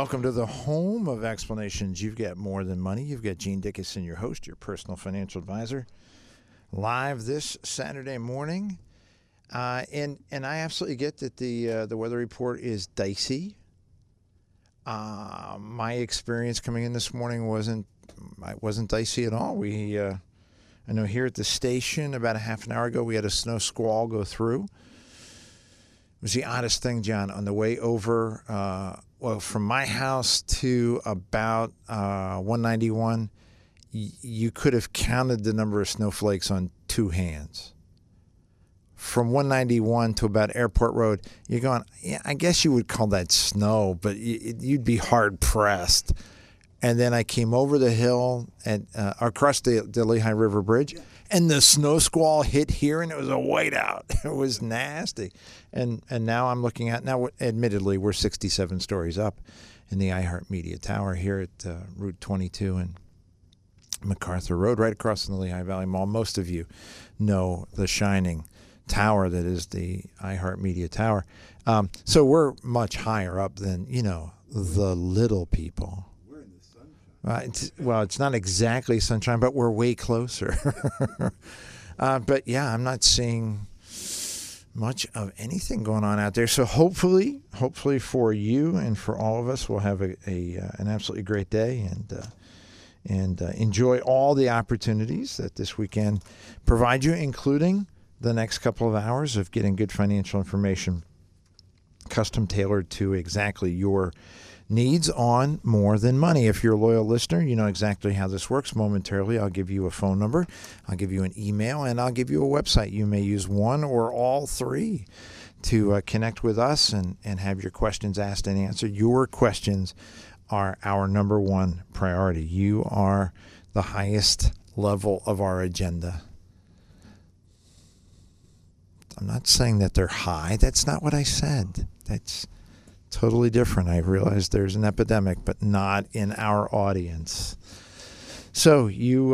Welcome to the home of explanations. You've got more than money. You've got Gene Dickinson, your host, your personal financial advisor, live this Saturday morning. And I absolutely get that the weather report is dicey. My experience coming in this morning wasn't dicey at all. I know here at the station about a half an hour ago we had a snow squall go through. It was the oddest thing, John. On the way over, from my house to about 191, you could have counted the number of snowflakes on two hands. From 191 to about Airport Road, you're going, yeah, I guess you would call that snow, but you'd be hard-pressed. And then I came over the hill and across the Lehigh River Bridge, and the snow squall hit here, and it was a whiteout. It was nasty. And now I'm looking at, now admittedly, we're 67 stories up in the iHeartMedia Tower here at Route 22 and MacArthur Road, right across from the Lehigh Valley Mall. Most of you know the shining tower that is the iHeartMedia Tower. So we're much higher up than, the little people. It's not exactly sunshine, but we're way closer. But yeah, I'm not seeing much of anything going on out there. So hopefully for you and for all of us, we'll have an absolutely great day and enjoy all the opportunities that this weekend provide you, including the next couple of hours of getting good financial information custom tailored to exactly your needs on More Than Money. If you're a loyal listener, you know exactly how this works. Momentarily, I'll give you a phone number, I'll give you an email, and I'll give you a website. You may use one or all three to connect with us and have your questions asked and answered. Your questions are our number one priority. You are the highest level of our agenda. I'm not saying that they're high. That's not what I said. That's totally different. I realize there's an epidemic, but not in our audience. So you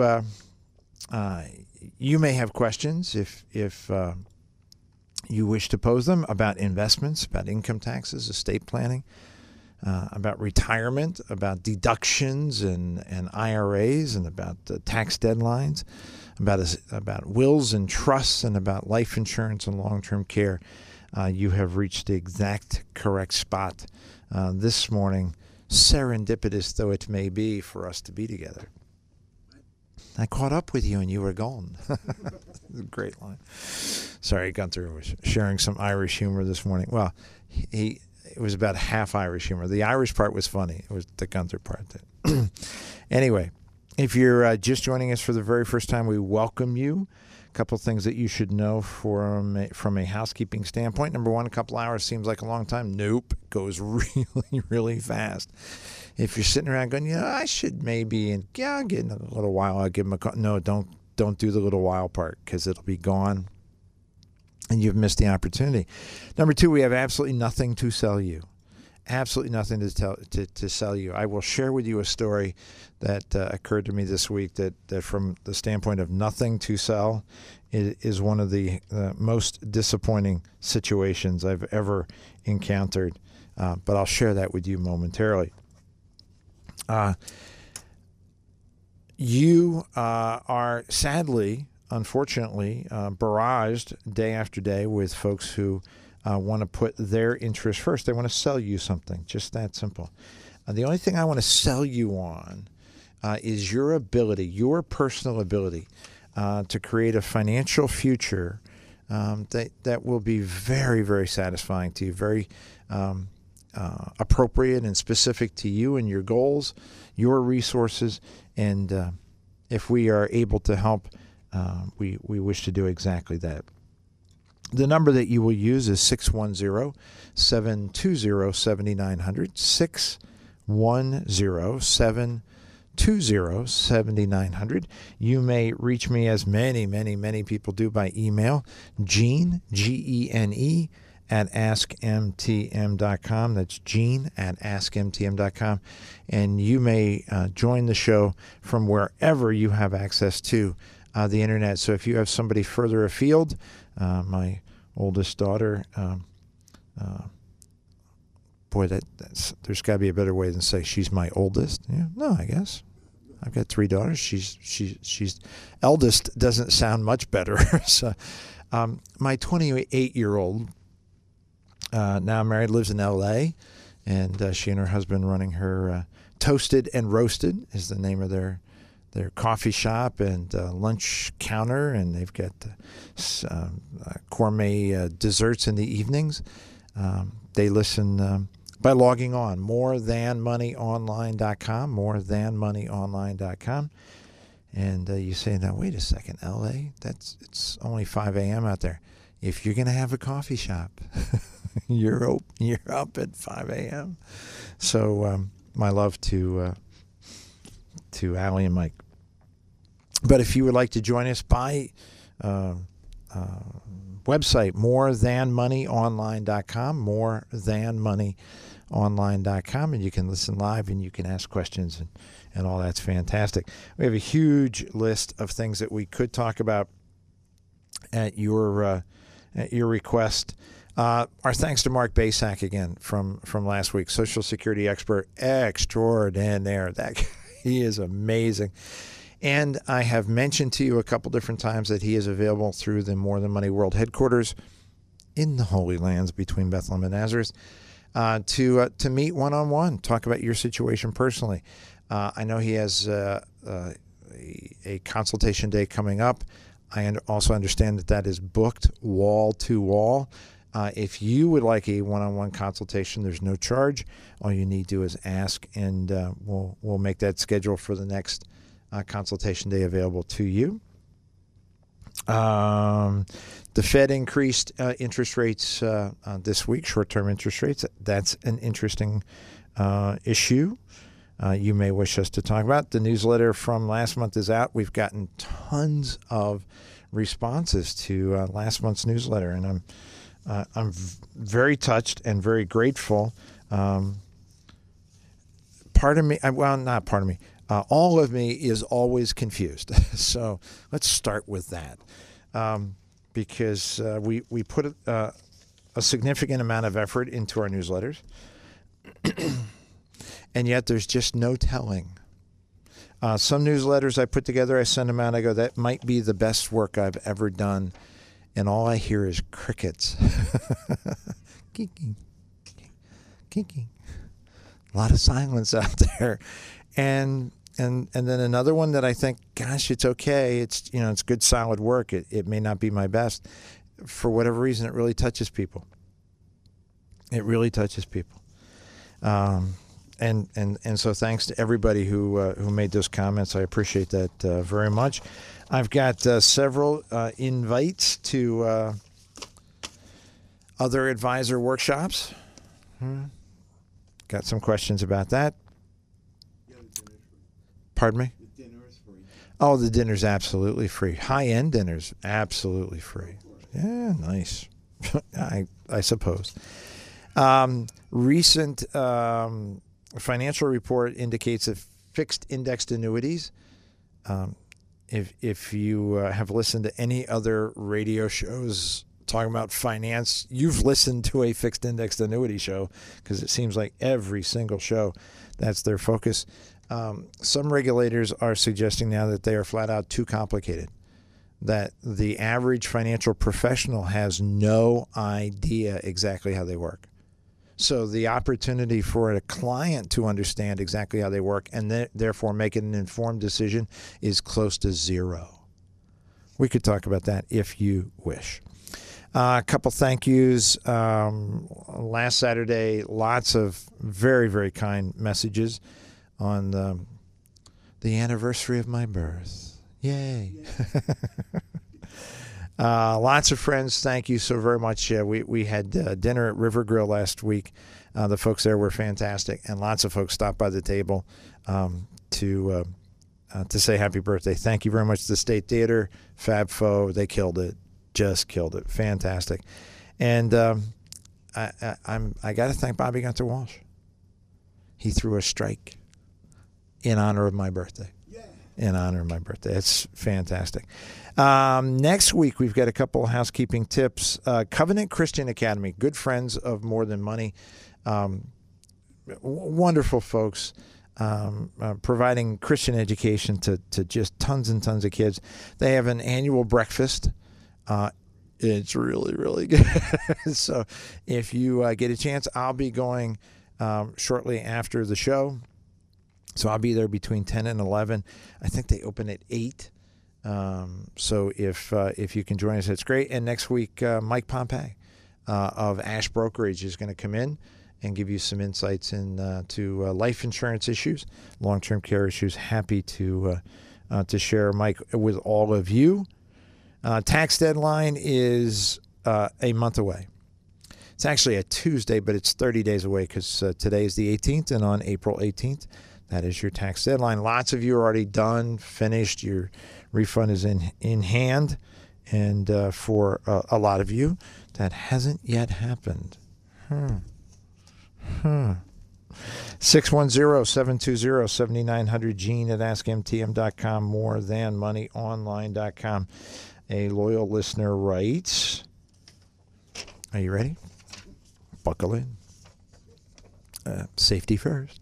may have questions if you wish to pose them about investments, about income taxes, estate planning, about retirement, about deductions and IRAs, and about tax deadlines, about wills and trusts, and about life insurance and long-term care. You have reached the exact correct spot this morning, serendipitous though it may be for us to be together. I caught up with you and you were gone. Great line. Sorry, Gunther was sharing some Irish humor this morning. Well, it was about half Irish humor. The Irish part was funny. It was the Gunther part. Anyway, if you're just joining us for the very first time, we welcome you. Couple things that you should know from a housekeeping standpoint. Number one, a couple hours seems like a long time. Nope, it goes really, really fast. If you're sitting around going, I should maybe, I'll get in a little while, I'll give them a call. No, don't do the little while part, because it'll be gone and you've missed the opportunity. Number two, we have absolutely nothing to sell you. Absolutely nothing to sell you. I will share with you a story that occurred to me this week that from the standpoint of nothing to sell, it is one of the most disappointing situations I've ever encountered. But I'll share that with you momentarily. You are sadly, unfortunately, barraged day after day with folks who want to put their interests first. They want to sell you something, just that simple. The only thing I want to sell you on is your ability, your personal ability to create a financial future that will be very, very satisfying to you, very appropriate and specific to you and your goals, your resources. And if we are able to help, we wish to do exactly that. The number that you will use is 610-720-7900, 610-720-7900. You may reach me, as many people do, by email, Gene, Gene, at askmtm.com. That's Gene at askmtm.com. And you may join the show from wherever you have access to the internet. So if you have somebody further afield, my oldest daughter boy, there's got to be a better way than say she's my oldest. Yeah, no, I guess I've got 3 daughters. She's eldest doesn't sound much better. So, my 28-year-old now married, lives in L.A., and she and her husband running her Toasted and Roasted is the name of their coffee shop and lunch counter, and they've got gourmet desserts in the evenings. They listen by logging on, morethanmoneyonline.com, morethanmoneyonline.com. And you say, now, wait a second, L.A., it's only 5 a.m. out there. If you're going to have a coffee shop, you're up at 5 a.m. So my love to Allie and Mike. But if you would like to join us by website, morethanmoneyonline.com, morethanmoneyonline.com, and you can listen live and you can ask questions and all that's fantastic. We have a huge list of things that we could talk about at your request. Our thanks to Mark Basak again from last week, Social Security expert extraordinaire. He is amazing. And I have mentioned to you a couple different times that he is available through the More Than Money World headquarters in the Holy Lands between Bethlehem and Nazareth to meet one-on-one, talk about your situation personally. I know he has a consultation day coming up. I also understand that is booked wall to wall. If you would like a one-on-one consultation, there's no charge. All you need to do is ask, and we'll make that schedule for the next consultation day available to you. The Fed increased interest rates this week, short-term interest rates. That's an interesting issue you may wish us to talk about. The newsletter from last month is out. We've gotten tons of responses to last month's newsletter, and I'm very touched and very grateful. All of me is always confused. So let's start with that, because we put a significant amount of effort into our newsletters, and yet there's just no telling. Some newsletters I put together, I send them out, I go, that might be the best work I've ever done, and all I hear is crickets. Kinking. A lot of silence out there. And then another one that I think, gosh, it's okay. It's good, solid work. It may not be my best. For whatever reason, it really touches people. It really touches people. And so thanks to everybody who made those comments. I appreciate that very much. I've got several invites to other advisor workshops. Got some questions about that. Pardon me? The dinner is free. Oh, the dinner's absolutely free. High-end dinner's absolutely free. Yeah, nice. I suppose. Recent financial report indicates that fixed indexed annuities, if you have listened to any other radio shows talking about finance, you've listened to a fixed indexed annuity show, because it seems like every single show, that's their focus. Some regulators are suggesting now that they are flat out too complicated, that the average financial professional has no idea exactly how they work. So the opportunity for a client to understand exactly how they work and therefore make an informed decision is close to zero. We could talk about that if you wish. A couple thank yous. Last Saturday, lots of very, very kind messages on the anniversary of my birth. Yay. Lots of friends, thank you so very much. We had dinner at River Grill last week. The folks there were fantastic, and lots of folks stopped by the table to say happy birthday. Thank you very much to the State Theater, Fab Foe. They killed it, just killed it. Fantastic. And I got to thank Bobby Gunther Walsh. He threw a strike in honor of my birthday. In honor of my birthday. It's fantastic. Next week, we've got a couple of housekeeping tips. Covenant Christian Academy, good friends of More Than Money. wonderful folks providing Christian education to just tons and tons of kids. They have an annual breakfast. It's really, really good. So if you get a chance, I'll be going shortly after the show. So I'll be there between 10 and 11. I think they open at 8. So if you can join us, it's great. And next week, Mike Pompey of Ash Brokerage is going to come in and give you some insights into life insurance issues, long-term care issues. Happy to share Mike with all of you. Tax deadline is a month away. It's actually a Tuesday, but it's 30 days away because today is the 18th, and on April 18th, that is your tax deadline. Lots of you are already done, finished. Your refund is in hand. And for a lot of you, that hasn't yet happened. 610-720-7900, Gene at AskMTM.com, morethanmoneyonline.com. A loyal listener writes, are you ready? Buckle in. Safety first.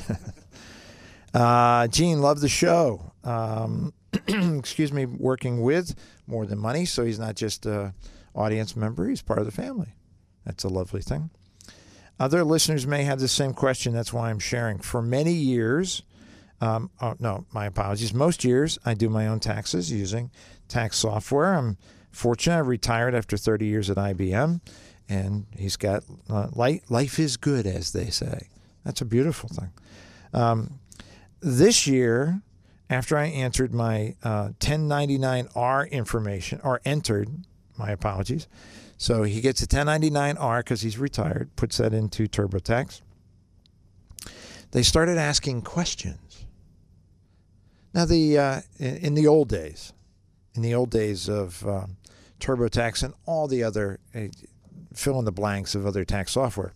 Gene, love the show. Excuse me, working with More Than Money, so he's not just an audience member, he's part of the family. That's a lovely thing. Other listeners may have the same question. That's why I'm sharing. For many years, my apologies. Most years, I do my own taxes using tax software. I'm fortunate. I retired after 30 years at IBM, and he's got life is good, as they say. That's a beautiful thing. This year, after I answered my 1099-R information, or entered, my apologies, so he gets a 1099-R because he's retired, puts that into TurboTax. They started asking questions. Now, in the old days of TurboTax and all the other fill in the blanks of other tax software,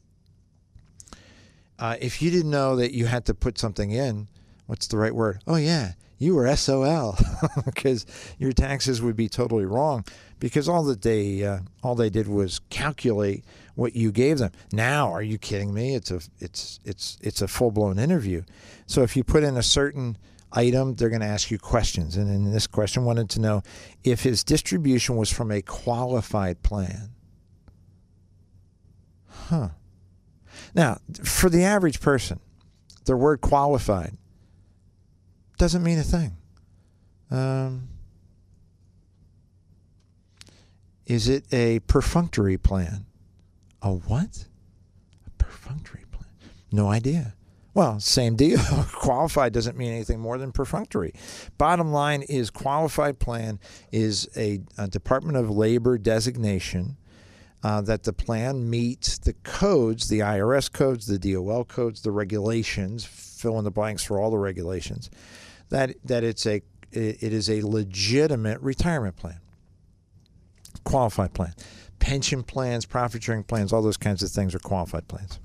if you didn't know that you had to put something in, what's the right word? Oh, yeah, you were SOL because your taxes would be totally wrong because all they did was calculate what you gave them. Now, are you kidding me? It's a full-blown interview. So if you put in a certain item, they're going to ask you questions. And in this question, wanted to know if his distribution was from a qualified plan. Now, for the average person, the word qualified doesn't mean a thing. Is it a perfunctory plan? A what? A perfunctory plan. No idea. Well, same deal. Qualified doesn't mean anything more than perfunctory. Bottom line is qualified plan is a Department of Labor designation that the plan meets the codes, the IRS codes, the DOL codes, the regulations, fill in the blanks for all the regulations, that it is a legitimate retirement plan. Qualified plan. Pension plans, profit sharing plans, all those kinds of things are qualified plans.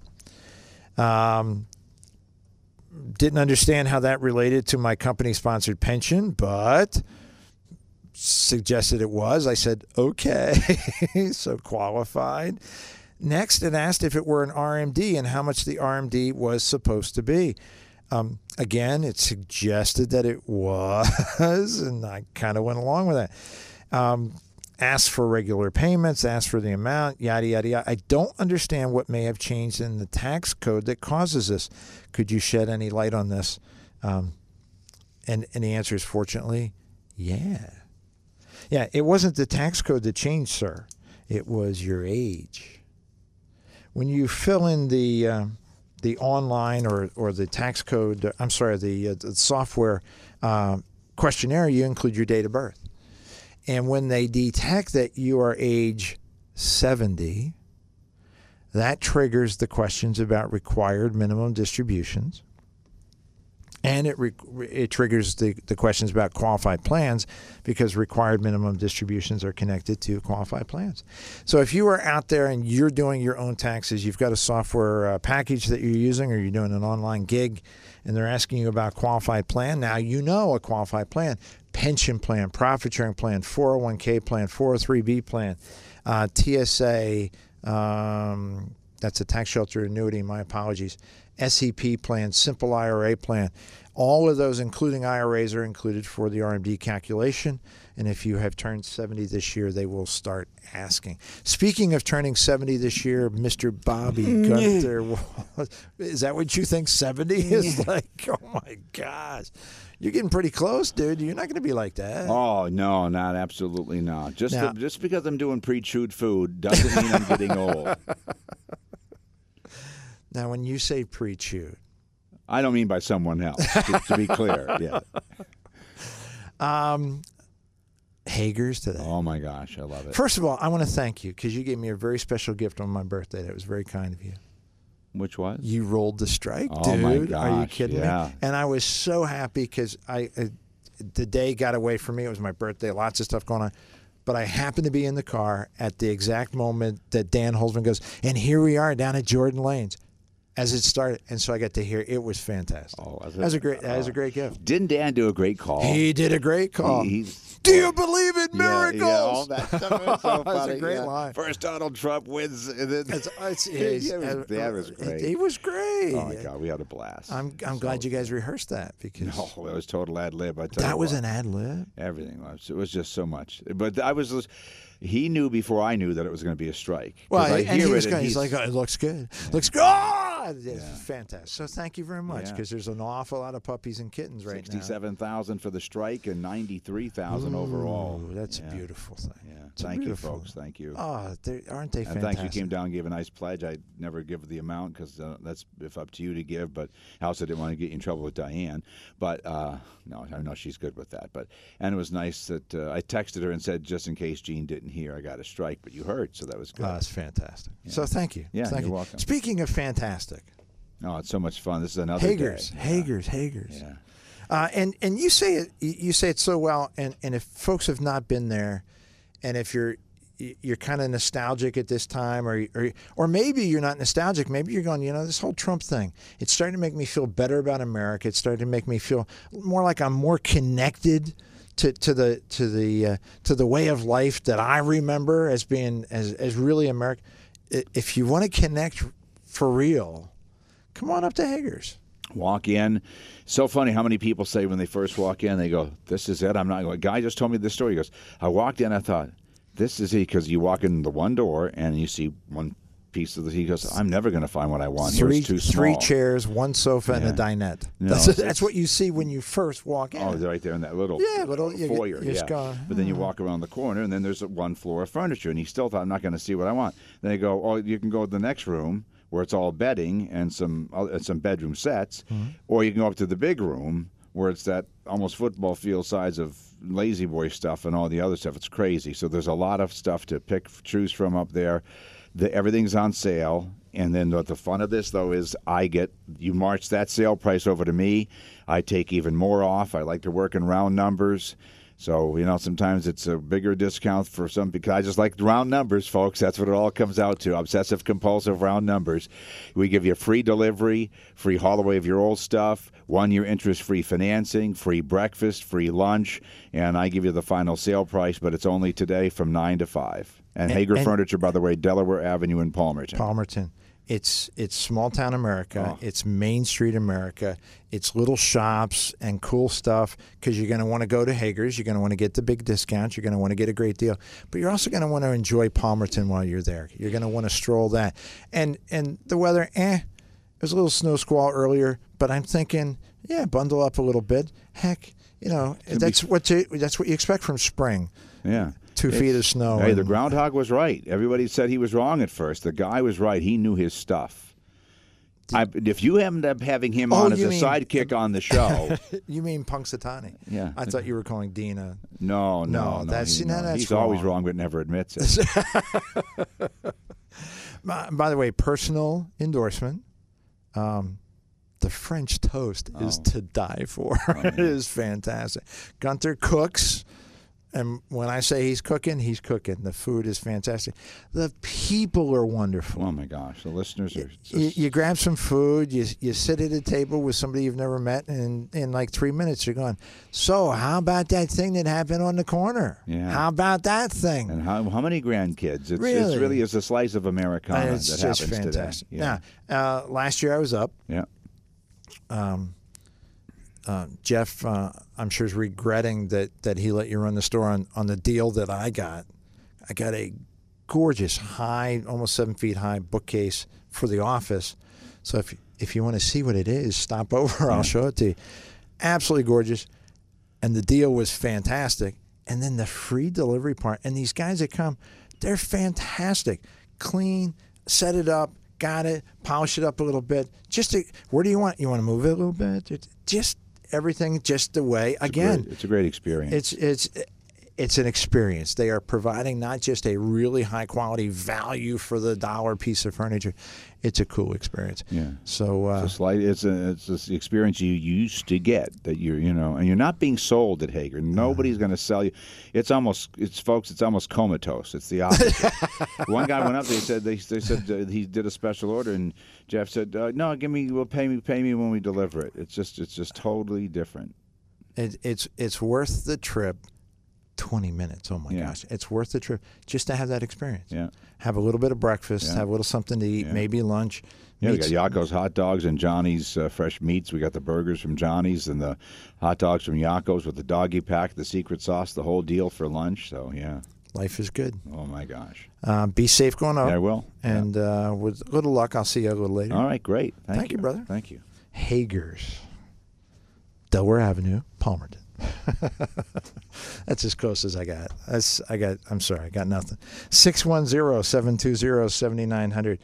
Didn't understand how that related to my company-sponsored pension, but suggested it was. I said, okay, so qualified. Next, it asked if it were an RMD and how much the RMD was supposed to be. Again, it suggested that it was, and I kind of went along with that. Asked for regular payments, asked for the amount, yada, yada, yada. I don't understand what may have changed in the tax code that causes this. Could you shed any light on this? And the answer is, fortunately, yeah. Yeah, it wasn't the tax code that changed, sir. It was your age. When you fill in the online or the tax code, the software questionnaire, you include your date of birth. And when they detect that you are age 70, that triggers the questions about required minimum distributions. And it triggers the questions about qualified plans because required minimum distributions are connected to qualified plans. So if you are out there and you're doing your own taxes, you've got a software package that you're using or you're doing an online gig, and they're asking you about qualified plan, now you know a qualified plan. Pension plan, profit sharing plan, 401k plan, 403b plan, TSA, That's a tax shelter annuity. My apologies. SEP plan, simple IRA plan. All of those, including IRAs, are included for the RMD calculation. And if you have turned 70 this year, they will start asking. Speaking of turning 70 this year, Mr. Bobby Gunther, is that what you think 70 is like? Oh, my gosh. You're getting pretty close, dude. You're not going to be like that. Oh, no, not absolutely not. Just because I'm doing pre-chewed food doesn't mean I'm getting old. Now, when you say pre-chewed, I don't mean by someone else, to be clear. Yeah. Hager's today. Oh, my gosh. I love it. First of all, I want to thank you because you gave me a very special gift on my birthday. That was very kind of you. Which was? You rolled the strike, dude. Oh, my gosh. Are you kidding me? And I was so happy because the day got away from me. It was my birthday, lots of stuff going on. But I happened to be in the car at the exact moment that Dan Holzman goes, and here we are down at Jordan Lanes. As it started, and so I got to hear it was fantastic. Oh, that was a great gift. Didn't Dan do a great call? He did a great call. Do you believe in miracles? Yeah, all that stuff was so funny. That's a great line. First Donald Trump wins. And then that was great. He was great. Oh my God, we had a blast. I'm glad you guys rehearsed that because no, it was total ad lib. That was an ad lib. Everything was. It was just so much. But he knew before I knew that it was going to be a strike. Well, he's like, oh, it looks good. Yeah. Looks good. Oh, it's fantastic. So thank you very much because there's an awful lot of puppies and kittens right now. 67,000 for the strike and 93,000 overall. That's a beautiful thing. Yeah. Thank you, folks. Thank you. Oh, aren't they fantastic? And thanks. You came down and gave a nice pledge. I never give the amount because that's if up to you to give. But I also didn't want to get you in trouble with Diane. But no, I know she's good with that. And it was nice that I texted her and said, just in case Gene didn't hear, I got a strike, but you heard, so that was good. Oh, that's fantastic. Yeah. So thank you. Yeah, you're welcome. Speaking of fantastic. Oh, it's so much fun. This is another Hager's. day. Hager's. Yeah. And you say it so well. And if folks have not been there, and if you're kind of nostalgic at this time, or maybe you're not nostalgic, maybe you're going, this whole Trump thing, it's starting to make me feel better about America. It's starting to make me feel more like I'm more connected to the way of life that I remember as being as really American. If you want to connect for real, come on up to Hager's. Walk in. So funny how many people say when they first walk in, they go, "This is it." I'm not going. A guy just told me this story. He goes, "I walked in, I thought, this is it," because you walk in the one door and you see one piece of the. He goes, "I'm never going to find what I want. It's too small." 3 chairs, 1 sofa, and a dinette. No, that's what you see when you first walk in. Oh, right there in that little foyer. But then you walk around the corner, and then there's one floor of furniture. And he still thought, "I'm not going to see what I want." Then they go, "Oh, you can go to the next room where it's all bedding and some bedroom sets, or you can go up to the big room where it's that almost football field size of lazy boy stuff and all the other stuff." It's crazy. So there's a lot of stuff to choose from up there. Everything's on sale. And then the fun of this, though, is you march that sale price over to me. I take even more off. I like to work in round numbers. So, sometimes it's a bigger discount for some because I just like round numbers, folks. That's what it all comes out to, obsessive-compulsive round numbers. We give you free delivery, free haul away of your old stuff, 1-year interest-free financing, free breakfast, free lunch, and I give you the final sale price, but it's only today from 9 to 5. And Hager Furniture, by the way, Delaware Avenue in Palmerton. It's small town America. It's Main Street America. It's little shops and cool stuff because you're going to want to go to Hager's. You're going to want to get the big discounts. You're going to want to get a great deal. But you're also going to want to enjoy Palmerton while you're there. You're going to want to stroll that. And the weather, it was a little snow squall earlier, but I'm thinking, bundle up a little bit. Heck, that's what you expect from spring. Yeah. 2 feet of snow. Hey, the groundhog was right. Everybody said he was wrong at first. The guy was right. He knew his stuff. If you end up having him on as a sidekick on the show. You mean Punxsutawney? Yeah. I thought you were calling Dina. No. That's he's always wrong but never admits it. By the way, personal endorsement. The French toast is to die for. It is fantastic. Gunther cooks. And when I say he's cooking, he's cooking. The food is fantastic. The people are wonderful. Oh, my gosh. The listeners are you grab some food, you sit at a table with somebody you've never met, and in like 3 minutes you're going, so how about that thing that happened on the corner? Yeah. How about that thing? And how many grandkids? It really is a slice of Americana that happens fantastic. today. Yeah. Now, last year I was up. Yeah. Jeff, I'm sure, is regretting that he let you run the store on the deal that I got. I got a gorgeous, high, almost 7 feet high bookcase for the office. So if you want to see what it is, stop over. I'll show it to you. Absolutely gorgeous. And the deal was fantastic. And then the free delivery part. And these guys that come, they're fantastic. Clean, set it up, got it, polish it up a little bit. Where do you want? You want to move it a little bit? Just everything just the way. It's a great experience. It's an experience. They are providing not just a really high quality value for the dollar piece of furniture. It's a cool experience. Yeah. So it's the experience you used to get that and you're not being sold at Hager. Nobody's going to sell you. It's almost comatose. It's the opposite. One guy went up. They said he did a special order, and Jeff said, "No, pay me when we deliver it." It's just totally different. It's worth the trip. 20 minutes. Oh, my gosh. It's worth the trip just to have that experience. Yeah. Have a little bit of breakfast, have a little something to eat, maybe lunch. Yeah, we got Yakko's hot dogs and Johnny's fresh meats. We got the burgers from Johnny's and the hot dogs from Yakko's with the doggy pack, the secret sauce, the whole deal for lunch. So, yeah. Life is good. Oh, my gosh. Be safe going up. Yeah, I will. And with a little luck, I'll see you a little later. All right, great. Thank you, brother. Thank you. Hager's, Delaware Avenue, Palmerton. That's as close as I got. I'm sorry, I got nothing. 610-720-7900.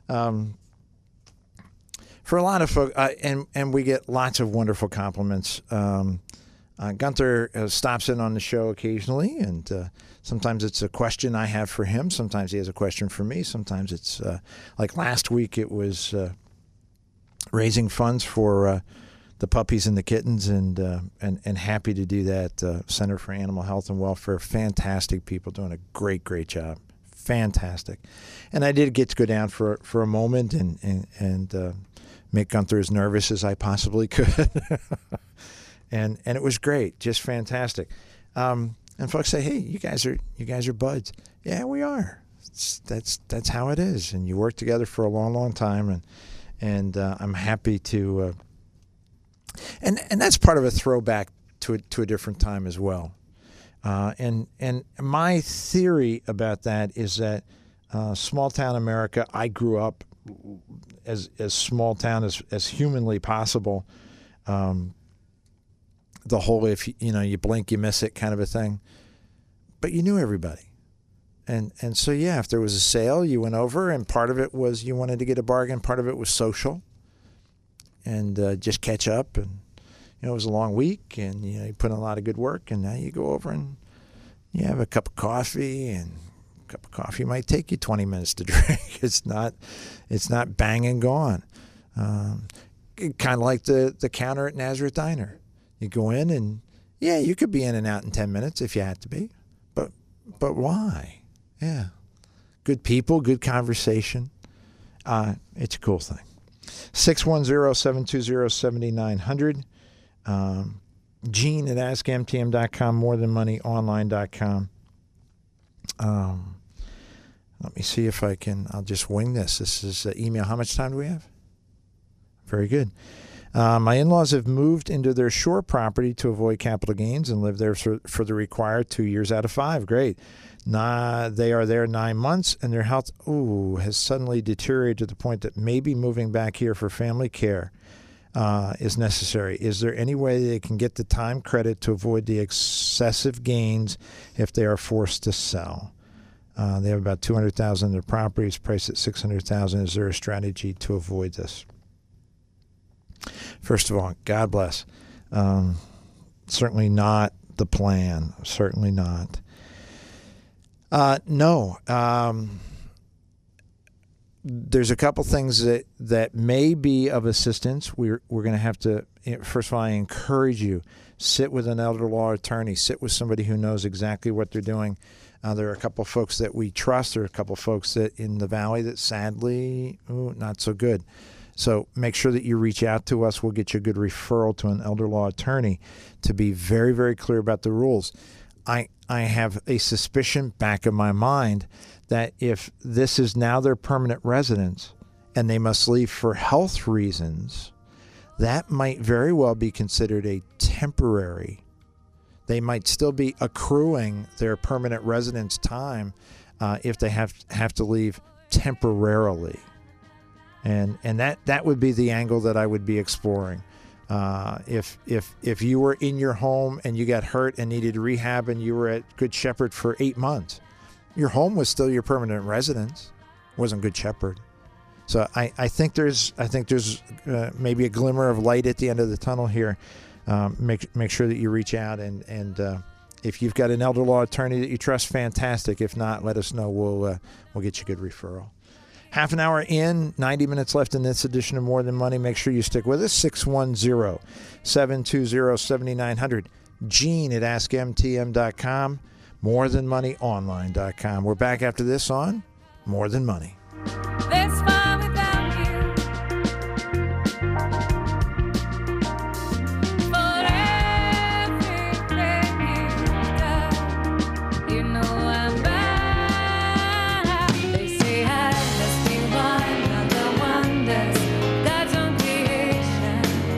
For a lot of folks, and we get lots of wonderful compliments. Gunther stops in on the show occasionally, and sometimes it's a question I have for him. Sometimes he has a question for me. Sometimes it's like last week. It was raising funds for the puppies and the kittens, and happy to do that. Center for Animal Health and Welfare, fantastic people doing a great job, fantastic. And I did get to go down for a moment and make Gunther as nervous as I possibly could, and it was great, just fantastic. And folks say, hey, you guys are buds. Yeah, we are. That's how it is, and you work together for a long time, and I'm happy to. And that's part of a throwback to a different time as well. And my theory about that is that small town America, I grew up as small town as humanly possible. The whole if you blink you miss it kind of a thing. But you knew everybody. And so if there was a sale, you went over, and part of it was you wanted to get a bargain, part of it was social. And just catch up, and it was a long week, and you put in a lot of good work, and now you go over and you have a cup of coffee, and a cup of coffee might take you 20 minutes to drink. It's not bang and gone. Kind of like the counter at Nazareth Diner. You go in, and you could be in and out in 10 minutes if you had to be, but why? Yeah, good people, good conversation. It's a cool thing. 610-720-7900. Gene at AskMTM.com, morethanmoneyonline.com. Let me see if I can. I'll just wing this. This is email. How much time do we have? Very good. My in-laws have moved into their shore property to avoid capital gains and live there for the required 2 years out of 5. Great. They are there 9 months, and their health has suddenly deteriorated to the point that maybe moving back here for family care is necessary. Is there any way they can get the time credit to avoid the excessive gains if they are forced to sell? They have about $200,000 in their properties, priced at $600,000. Is there a strategy to avoid this? First of all, God bless. Certainly not the plan. Certainly not. No. there's a couple things that may be of assistance. We're going to have to, first of all, I encourage you, sit with an elder law attorney, sit with somebody who knows exactly what they're doing. There are a couple of folks that we trust. There are a couple of folks that in the Valley that sadly, not so good. So make sure that you reach out to us. We'll get you a good referral to an elder law attorney to be very, very clear about the rules. I have a suspicion back of my mind that if this is now their permanent residence and they must leave for health reasons, that might very well be considered a temporary. They might still be accruing their permanent residence time if they have to leave temporarily. And that would be the angle that I would be exploring. If you were in your home and you got hurt and needed rehab and you were at Good Shepherd for 8 months, your home was still your permanent residence. It wasn't Good Shepherd. So I think there's maybe a glimmer of light at the end of the tunnel here. Make sure that you reach out and if you've got an elder law attorney that you trust, fantastic. If not, let us know. We'll get you a good referral. Half an hour in, 90 minutes left in this edition of More Than Money. Make sure you stick with us. 610-720-7900. Gene at AskMTM.com. MoreThanMoneyOnline.com. We're back after this on More Than Money. This far without you. For everything you've done, you know I'm back. They say I must be one of the wonders God's own creation.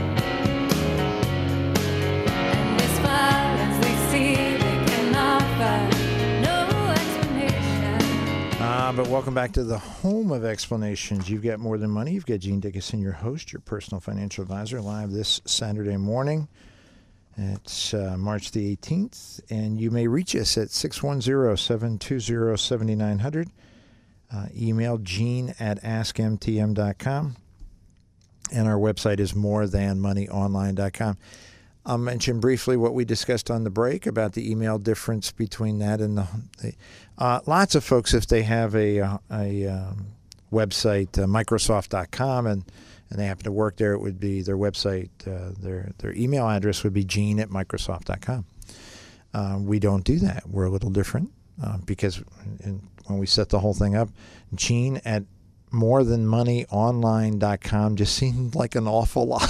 And as far as they see, they can offer no explanation. But welcome back to the home of explanations. You've got More Than Money. You've got Gene Dickinson, your host, your personal financial advisor, live this Saturday morning. It's March the 18th, and you may reach us at 610-720-7900. Email Gene at AskMTM.com, and our website is MoreThanMoneyOnline.com. I'll mention briefly what we discussed on the break about the email difference between that and the lots of folks, if they have a website, Microsoft.com, and they happen to work there, it would be their website, their email address would be Gene at Microsoft.com. We don't do that. We're a little different because when we set the whole thing up, Gene at MoreThanMoneyOnline.com just seemed like an awful lot.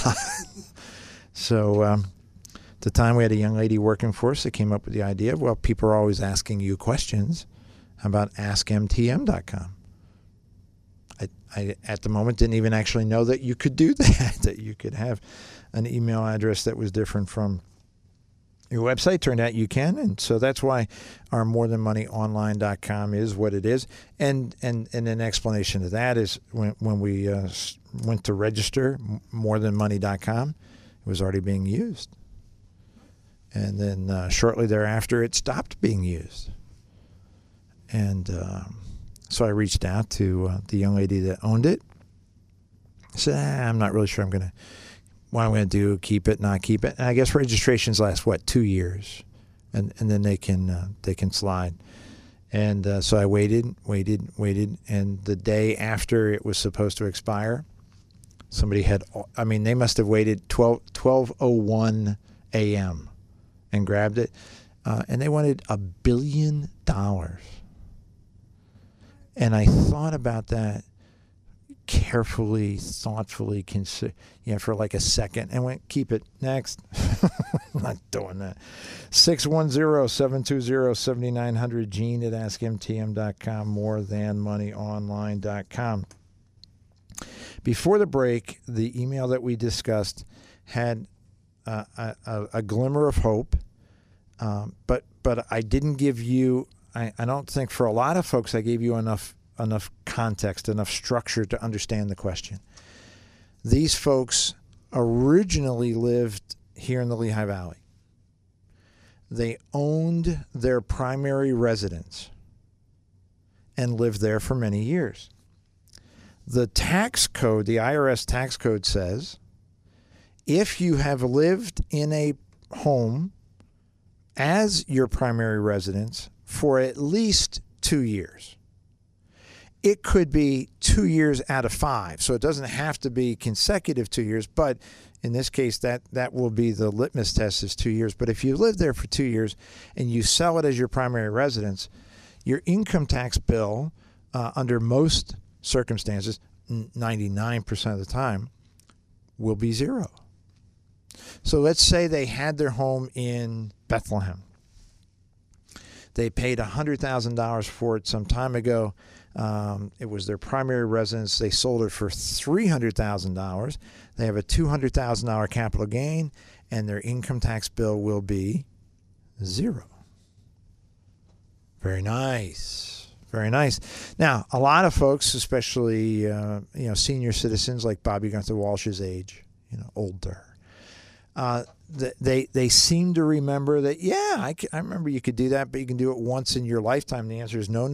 So at the time, we had a young lady working for us that came up with the idea of, well, people are always asking you questions. How about AskMTM.com? I at the moment didn't even actually know that you could do that, that you could have an email address that was different from your website. Turned out you can, and so that's why our MoreThanMoneyOnline.com is what it is. And an explanation of that is when we went to register MoreThanMoney.com, it was already being used. And then shortly thereafter, it stopped being used. And so I reached out to the young lady that owned it. I said, I'm not really sure what I'm going to do, keep it, not keep it. And I guess registrations last, 2 years? And then they can slide. And so I waited. And the day after it was supposed to expire, somebody they must have waited 12:01 a.m. and grabbed it. And they wanted $1 billion. And I thought about that carefully, thoughtfully, for like a second, and went, keep it, next. I'm not doing that. 610-720-7900, Gene at AskMTM.com, MoreThanMoneyOnline.com. Before the break, the email that we discussed had a glimmer of hope, but I didn't give you, I don't think for a lot of folks I gave you enough context, enough structure to understand the question. These folks originally lived here in the Lehigh Valley. They owned their primary residence and lived there for many years. The tax code, the IRS tax code says, if you have lived in a home as your primary residence for at least 2 years, it could be 2 years out of 5. So it doesn't have to be consecutive 2 years, but in this case, that will be the litmus test is 2 years. But if you live there for 2 years and you sell it as your primary residence, your income tax bill, under most circumstances, 99% of the time, will be zero. So let's say they had their home in Bethlehem. They paid $100,000 for it some time ago. It was their primary residence. They sold it for $300,000. They have a $200,000 capital gain, and their income tax bill will be zero. Very nice. Very nice. Now, a lot of folks, especially senior citizens like Bobby Gunther Walsh's age, older, they seem to remember that, I remember you could do that, but you can do it once in your lifetime. The answer is no.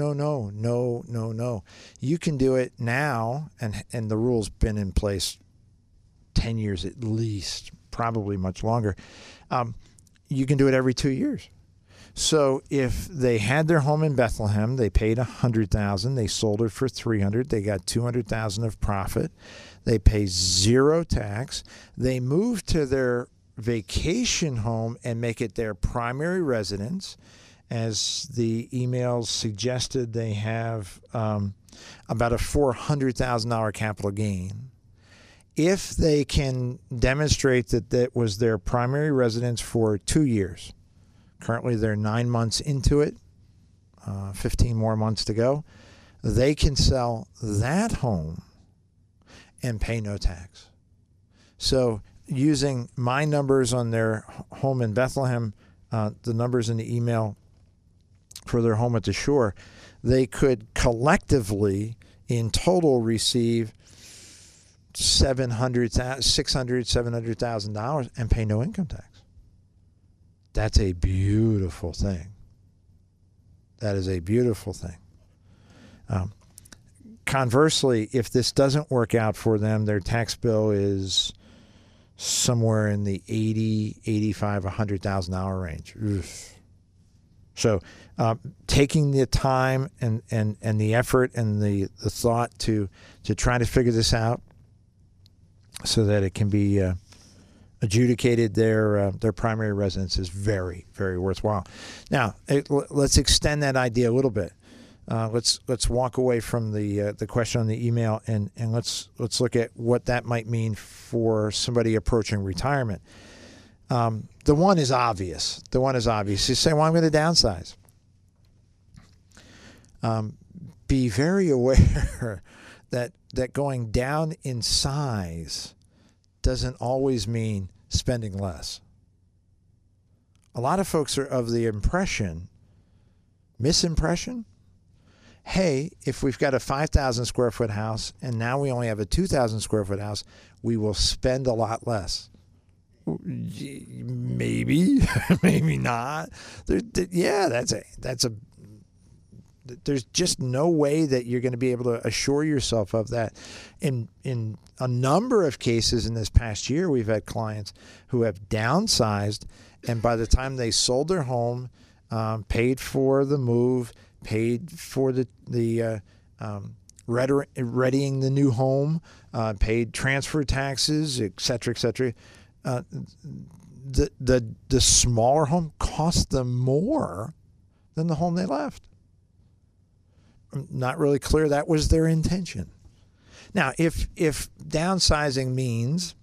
You can do it now, and the rule's been in place 10 years at least, probably much longer. You can do it every 2 years. So if they had their home in Bethlehem, they paid $100,000, they sold it for $300,000, they got $200,000 of profit, they pay zero tax, they move to their vacation home and make it their primary residence. As the emails suggested, they have about a $400,000 capital gain. If they can demonstrate that was their primary residence for 2 years, currently they're 9 months into it, 15 more months to go, they can sell that home and pay no tax. So using my numbers on their home in Bethlehem, the numbers in the email for their home at the shore, they could collectively in total receive $700,000 and pay no income tax. That's a beautiful thing. That is a beautiful thing. Conversely, if this doesn't work out for them, their tax bill is somewhere in the $80,000, $85,000, $100,000 range. Oof. So taking the time and the effort and the thought to try to figure this out so that it can be adjudicated their primary residence is very, very worthwhile. Now, let's extend that idea a little bit. Let's walk away from the question on the email and let's look at what that might mean for somebody approaching retirement. The one is obvious. You say, well, I'm going to downsize. Be very aware that going down in size doesn't always mean spending less. A lot of folks are of the misimpression, hey, if we've got a 5,000 square foot house and now we only have a 2,000 square foot house, we will spend a lot less. Maybe, maybe not. There's just no way that you're going to be able to assure yourself of that. In a number of cases in this past year, we've had clients who have downsized, and by the time they sold their home, paid for the move, paid for the readying the new home, paid transfer taxes, et cetera, the smaller home cost them more than the home they left. I'm not really clear that was their intention. Now, if downsizing means,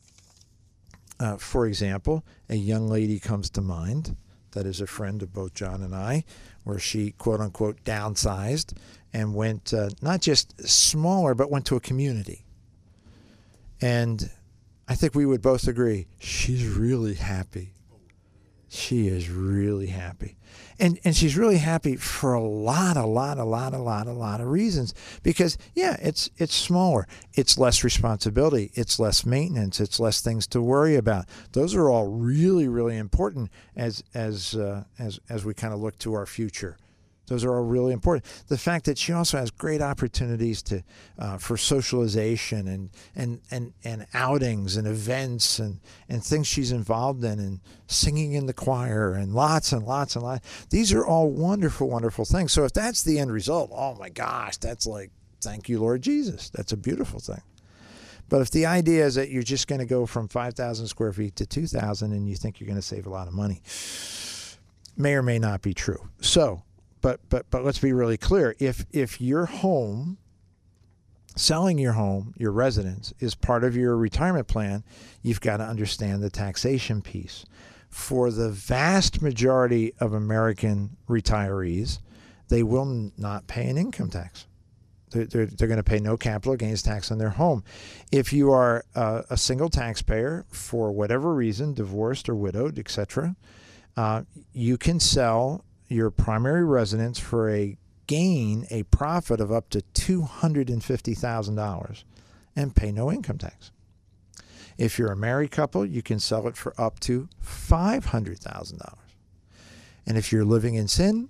for example, a young lady comes to mind that is a friend of both John and I, where she, quote unquote, downsized and went not just smaller, but went to a community. And I think we would both agree, she's really happy. She is really happy. And she's really happy for a lot of reasons. Because, yeah, it's smaller. It's less responsibility. It's less maintenance. It's less things to worry about. Those are all really, really important as we kind of look to our future. Those are all really important. The fact that she also has great opportunities for socialization and outings and events and things she's involved in, and singing in the choir and lots. These are all wonderful, wonderful things. So if that's the end result, oh my gosh, that's like thank you, Lord Jesus. That's a beautiful thing. But if the idea is that you're just going to go from 5,000 square feet to 2,000 and you think you're going to save a lot of money, may or may not be true. So, but let's be really clear. If your home, selling your home, your residence, is part of your retirement plan, you've got to understand the taxation piece. For the vast majority of American retirees, they will not pay an income tax. They're going to pay no capital gains tax on their home. If you are a single taxpayer for whatever reason, divorced or widowed, etc., you can sell your primary residence for a gain, a profit of up to $250,000 and pay no income tax. If you're a married couple, you can sell it for up to $500,000. And if you're living in sin,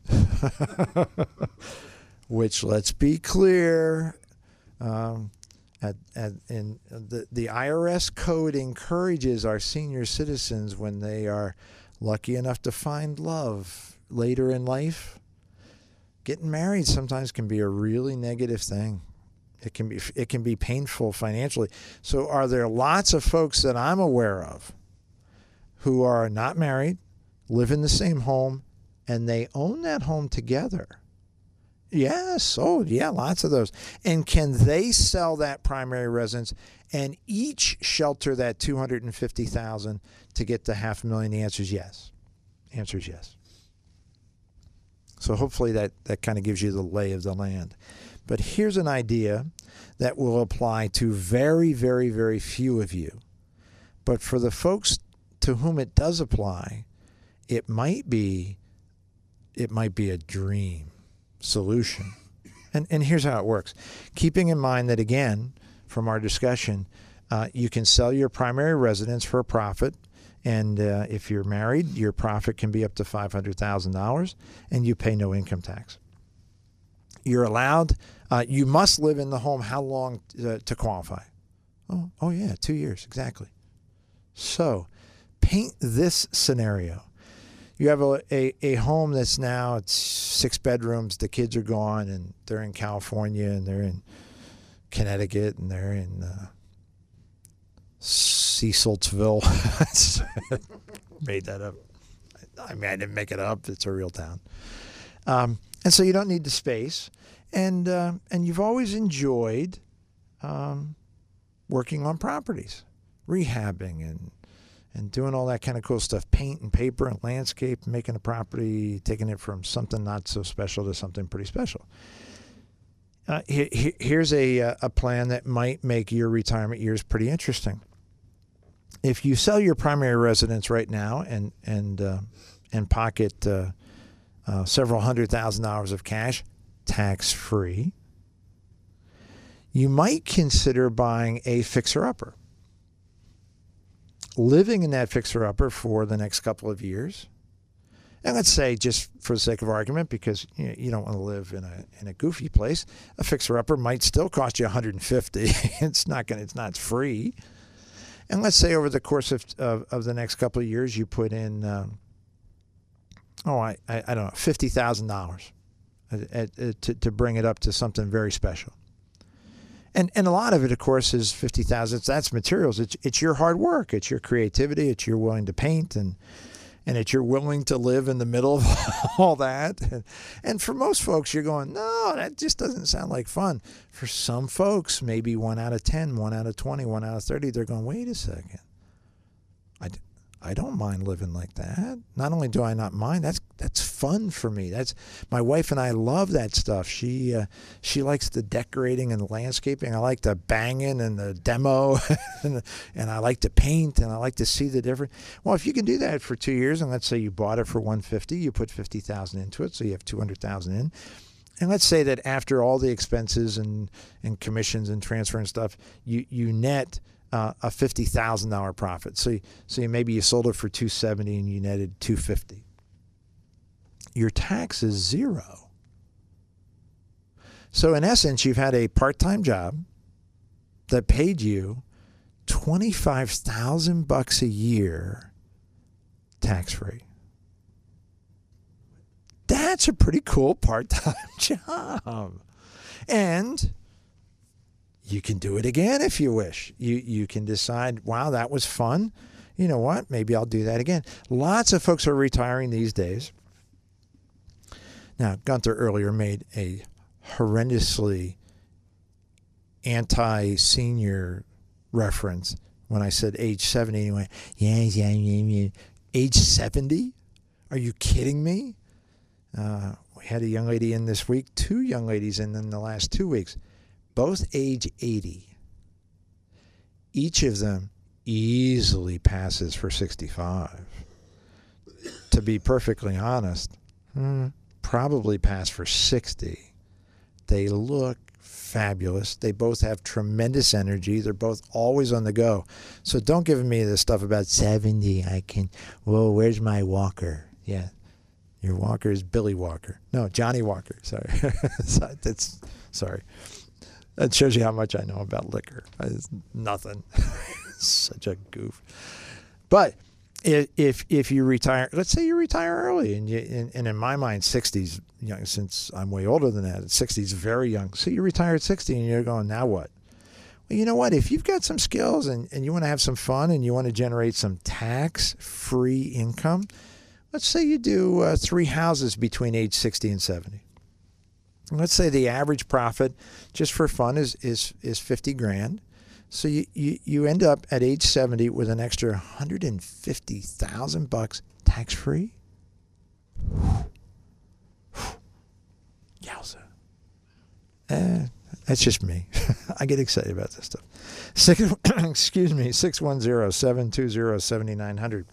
which, let's be clear, the IRS code encourages our senior citizens, when they are lucky enough to find love later in life, getting married sometimes can be a really negative thing. It can be painful financially. So are there lots of folks that I'm aware of who are not married, live in the same home, and they own that home together? Yes. Oh, yeah, lots of those. And can they sell that primary residence and each shelter that $250,000 to get to $500,000? The answer is yes. The answer is yes. So hopefully that kind of gives you the lay of the land. But here's an idea that will apply to very, very, very few of you. But for the folks to whom it does apply, it might be a dream solution. And here's how it works. Keeping in mind that, again, from our discussion, you can sell your primary residence for a profit. And if you're married, your profit can be up to $500,000 and you pay no income tax. You're allowed, you must live in the home how long to qualify? Oh yeah, 2 years, exactly. So paint this scenario. You have a home that's now, it's 6 bedrooms, the kids are gone, and they're in California, and they're in Connecticut, and they're in Cecilsville. Made that up. I mean, I didn't make it up. It's a real town. And so you don't need the space. And you've always enjoyed working on properties, rehabbing and doing all that kind of cool stuff, paint and paper and landscape, making a property, taking it from something not so special to something pretty special. Here's a plan that might make your retirement years pretty interesting. If you sell your primary residence right now and pocket several $100,000 of cash, tax-free, you might consider buying a fixer-upper. Living in that fixer-upper for the next couple of years. And let's say, just for the sake of argument, because you don't want to live in a goofy place, a fixer-upper might still cost you $150. It's not free. And let's say over the course of the next couple of years, you put in, I don't know, $50,000 to bring it up to something very special. And a lot of it, of course, is $50,000. That's materials. It's your hard work. It's your creativity. It's your willing to paint and it's you're willing to live in the middle of all that. And for most folks, you're going, no, that just doesn't sound like fun. For some folks, maybe 1 out of 10, 1 out of 20, 1 out of 30, they're going, wait a second. I don't mind living like that. Not only do I not mind, that's fun for me. That's my wife and I love that stuff. She likes the decorating and the landscaping. I like the banging and the demo, and I like to paint and I like to see the different. Well, if you can do that for 2 years, and let's say you bought it for $150, you put $50,000 into it, so you have $200,000 in. And let's say that after all the expenses and commissions and transfer and stuff, you net a $50,000 profit. So maybe you sold it for $270 and you netted $250. Your tax is zero. So in essence, you've had a part-time job that paid you $25,000 a year tax-free. That's a pretty cool part-time job. And You can do it again if you wish. You can decide, wow, that was fun. You know what? Maybe I'll do that again. Lots of folks are retiring these days. Now, Gunther earlier made a horrendously anti-senior reference when I said age 70. He went, yeah. Age 70? Are you kidding me? We had a young lady in this week, 2 young ladies in the last 2 weeks, both age 80. Each of them easily passes for 65. To be perfectly honest, probably pass for 60. They look fabulous. They both have tremendous energy. They're both always on the go. So don't give me this stuff about 70. Where's my walker? Yeah. Your walker is Billy Walker. No, Johnny Walker. Sorry. Sorry. That shows you how much I know about liquor. It's nothing. Such a goof. But if you retire, let's say you retire early, and in my mind, 60's young. Since I'm way older than that, 60's very young. So you retire at 60, and you're going, now what? Well, you know what? If you've got some skills and you want to have some fun and you want to generate some tax-free income, let's say you do 3 houses between age 60 and 70. Let's say the average profit, just for fun, is 50 grand. So you end up at age 70 with an extra $150,000 tax-free. Yowza. That's just me. I get excited about this stuff. 610-720-7900.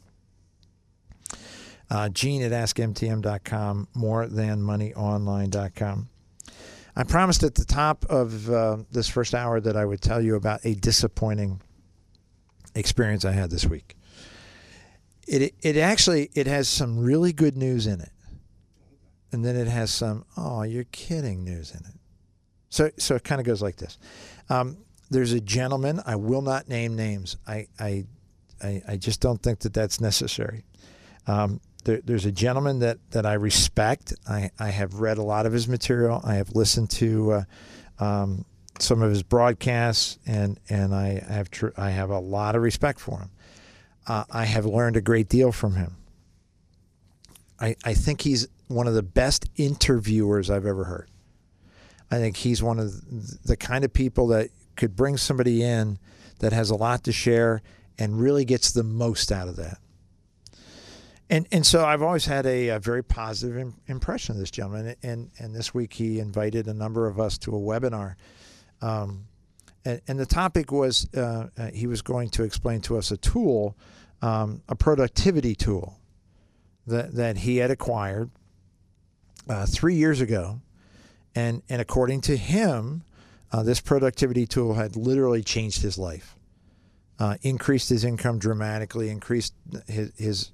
Gene at AskMTM.com, morethanmoneyonline.com. I promised at the top of this first hour that I would tell you about a disappointing experience I had this week. It has some really good news in it. And then it has some, oh, you're kidding news in it. So it kind of goes like this. There's a gentleman, I will not name names. I just don't think that that's necessary. There's a gentleman that I respect. I have read a lot of his material. I have listened to some of his broadcasts, and I have a lot of respect for him. I have learned a great deal from him. I think he's one of the best interviewers I've ever heard. I think he's one of the kind of people that could bring somebody in that has a lot to share and really gets the most out of that. And so I've always had a very positive impression of this gentleman. And this week he invited a number of us to a webinar. And the topic was he was going to explain to us a tool, a productivity tool that he had acquired 3 years ago. And according to him, this productivity tool had literally changed his life. Increased his income dramatically, increased his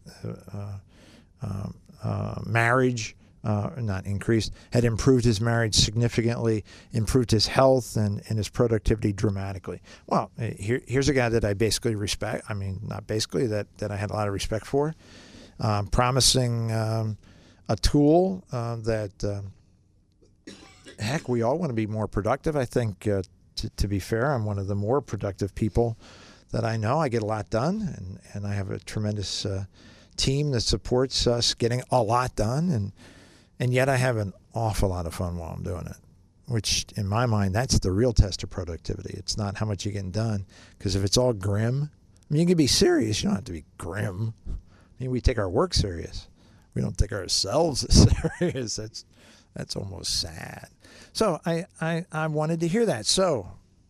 marriage, not increased, had improved his marriage significantly, improved his health and his productivity dramatically. Well, here's a guy that I basically respect. I mean, not basically, that I had a lot of respect for. Promising a tool that, heck, we all want to be more productive. I think, to be fair, I'm one of the more productive people that I know. I get a lot done, and I have a tremendous team that supports us getting a lot done, and yet I have an awful lot of fun while I'm doing it, which in my mind, that's the real test of productivity. It's not how much you're getting done, because if it's all grim, I mean, you can be serious. You don't have to be grim. I mean, we take our work serious. We don't take ourselves serious. That's almost sad. So I wanted to hear that. So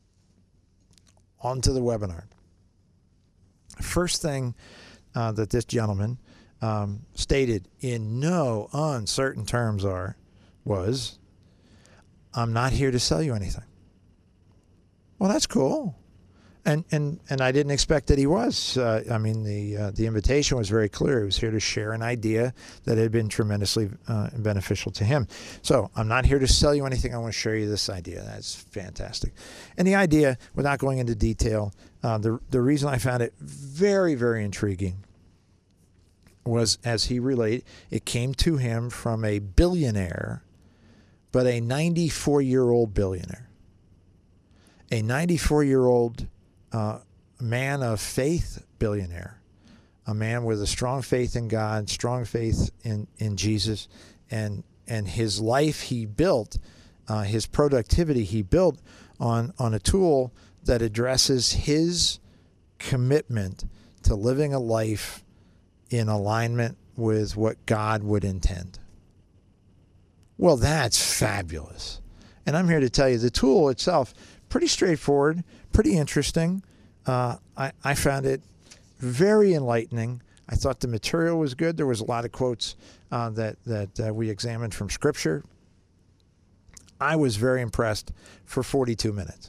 on to the webinar. First thing that this gentleman stated in no uncertain terms was, I'm not here to sell you anything. Well, that's cool. And I didn't expect that he was. I mean, the invitation was very clear. He was here to share an idea that had been tremendously beneficial to him. So I'm not here to sell you anything. I want to share you this idea. That's fantastic. And the idea, without going into detail, the reason I found it very, very intriguing was, as he related, it came to him from a billionaire, but a 94-year-old billionaire. a 94-year-old man of faith billionaire, a man with a strong faith in God, strong faith in Jesus, and his life he built, his productivity he built on a tool that addresses his commitment to living a life in alignment with what God would intend. Well, that's fabulous. And I'm here to tell you the tool itself, pretty straightforward, pretty interesting. I found it very enlightening. I thought the material was good. There was a lot of quotes that we examined from Scripture. I was very impressed for 42 minutes.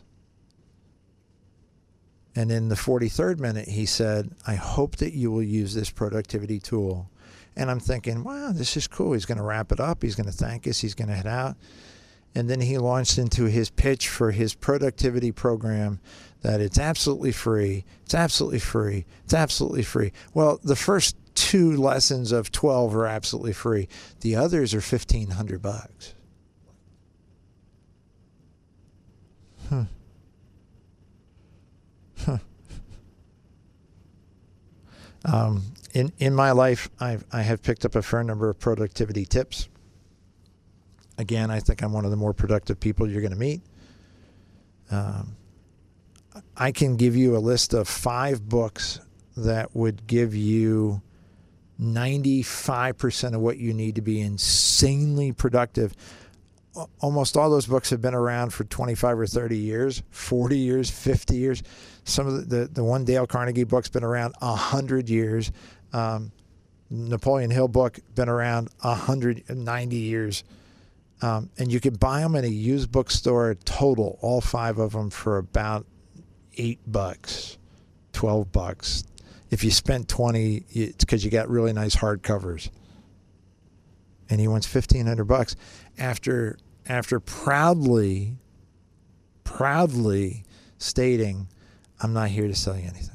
And in the 43rd minute, he said, I hope that you will use this productivity tool. And I'm thinking, wow, this is cool. He's going to wrap it up. He's going to thank us. He's going to head out. And then he launched into his pitch for his productivity program that it's absolutely free. It's absolutely free. It's absolutely free. Well, the first 2 lessons of 12 are absolutely free. The others are $1,500. In my life, I have picked up a fair number of productivity tips. Again, I think I'm one of the more productive people you're going to meet. I can give you a list of 5 books that would give you 95% of what you need to be insanely productive. Almost all those books have been around for 25 or 30 years, 40 years, 50 years. Some of the one Dale Carnegie book's been around 100 years. Napoleon Hill book been around 190 years. And you can buy them in a used bookstore total, all 5 of them, for about $8, $12. If you spent $20, it's because you got really nice hardcovers. And he wants $1,500 after proudly stating, I'm not here to sell you anything.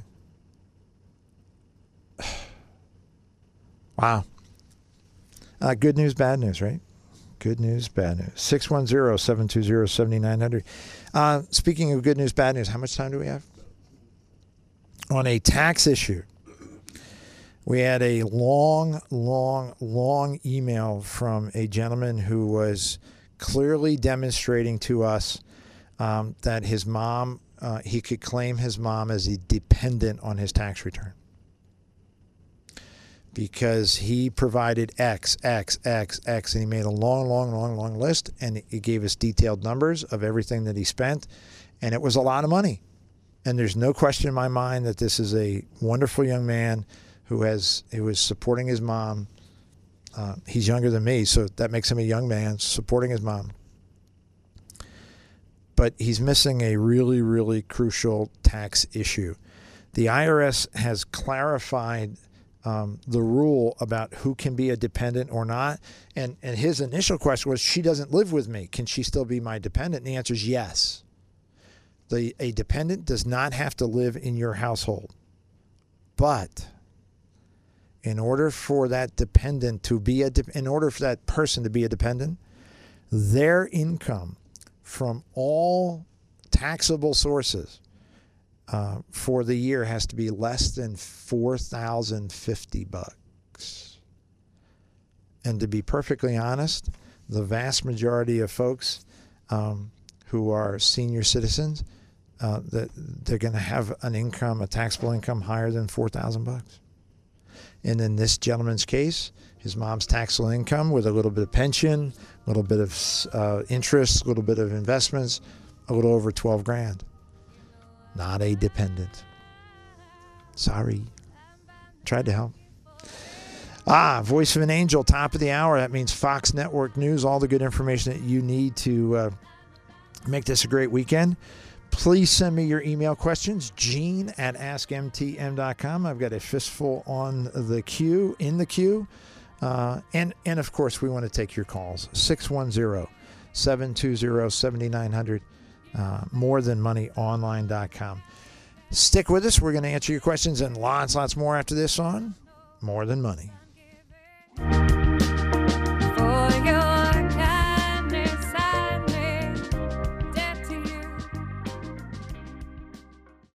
Wow. Good news, bad news, right? Good news, bad news. 610-720-7900. Speaking of good news, bad news, how much time do we have? On a tax issue, we had a long email from a gentleman who was clearly demonstrating to us that his mom, he could claim his mom as a dependent on his tax return, because he provided X, and he made a long list, and he gave us detailed numbers of everything that he spent, and it was a lot of money. And there's no question in my mind that this is a wonderful young man who was supporting his mom. He's younger than me, so that makes him a young man supporting his mom. But he's missing a really crucial tax issue. The IRS has clarified the rule about who can be a dependent or not. And his initial question was, she doesn't live with me. Can she still be my dependent? And the answer is yes. A dependent does not have to live in your household. But in order for that dependent to be in order for that person to be a dependent, their income from all taxable sources for the year has to be less than $4,050. And to be perfectly honest, the vast majority of folks who are senior citizens, that they're going to have an income, a taxable income higher than $4,000. And in this gentleman's case, his mom's taxable income with a little bit of pension, a little bit of interest, a little bit of investments, a little over $12,000. Not a dependent. Sorry. Tried to help. Voice of an Angel, top of the hour. That means Fox Network News, all the good information that you need to make this a great weekend. Please send me your email questions, gene@askmtm.com. I've got a fistful in the queue. And of course, we want to take your calls. 610-720-7900. MoreThanMoneyOnline.com. Stick with us. We're going to answer your questions and lots more after this on More Than Money.